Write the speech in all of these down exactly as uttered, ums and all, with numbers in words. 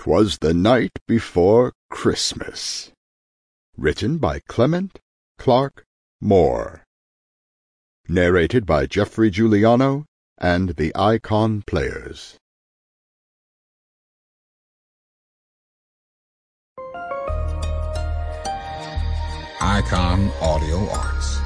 'Twas the Night Before Christmas. Written by Clement Clarke Moore. Narrated by Jeffrey Giuliano and the Icon Players. Icon Audio Arts.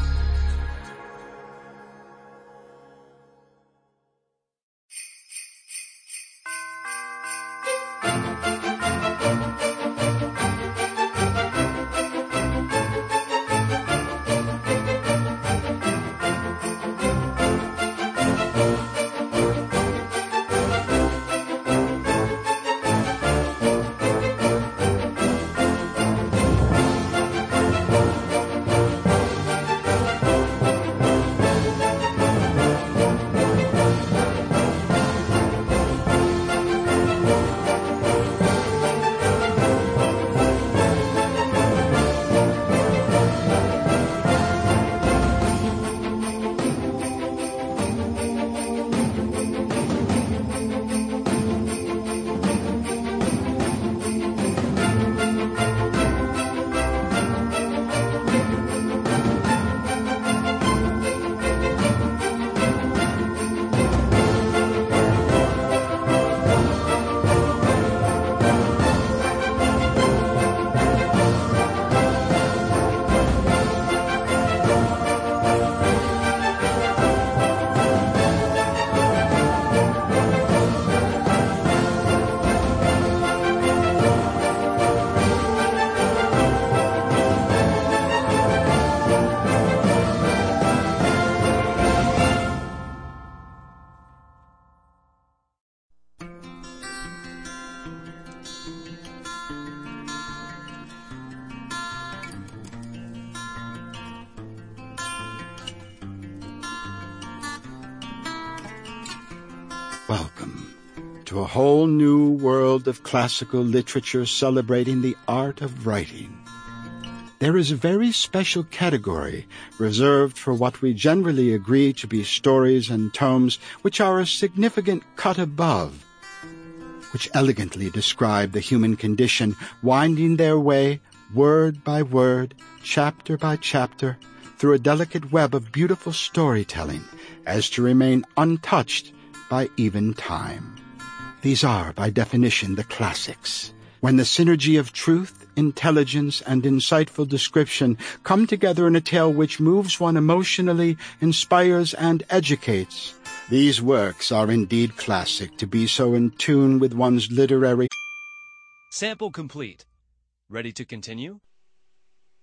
Welcome to a whole new world of classical literature celebrating the art of writing. There is a very special category reserved for what we generally agree to be stories and tomes which are a significant cut above, which elegantly describe the human condition, winding their way, word by word, chapter by chapter, through a delicate web of beautiful storytelling, as to remain untouched by even time. These are, by definition, the classics, when the synergy of truth, intelligence, and insightful description come together in a tale which moves one emotionally, inspires, and educates. These works are indeed classic, to be so in tune with one's literary... Sample complete. Ready to continue?